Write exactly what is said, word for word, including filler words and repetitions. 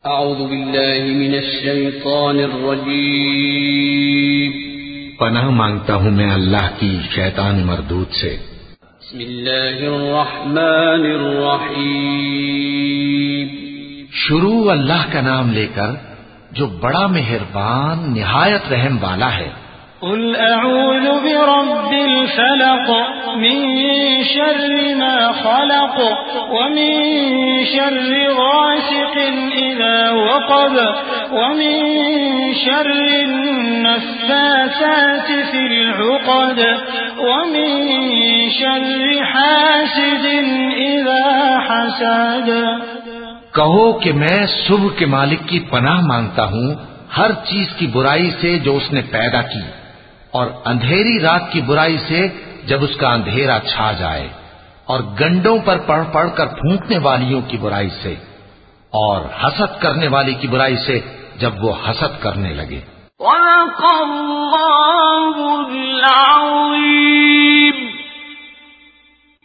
اعوذ باللہ من الشیطان الرجیم، پناہ مانگتا ہوں میں اللہ کی شیطان مردود سے۔ بسم اللہ الرحمن الرحیم، شروع اللہ کا نام لے کر جو بڑا مہربان نہایت رحم والا ہے۔ قل اعوذ برب الفلق من شر ما خلق ومن شر غاسق اذا وقب ومن شر النفاثات في العقد ومن شر حاسد اذا حسد۔ کہو کہ میں صبح کے مالک کی پناہ مانگتا ہوں ہر چیز کی برائی سے جو اس نے پیدا کی، اور اندھیری رات کی برائی سے جب اس کا اندھیرا چھا جائے، اور گنڈوں پر پڑھ پڑھ کر پھونکنے والیوں کی برائی سے، اور حسد کرنے والی کی برائی سے جب وہ حسد کرنے لگے۔ وَلَقَ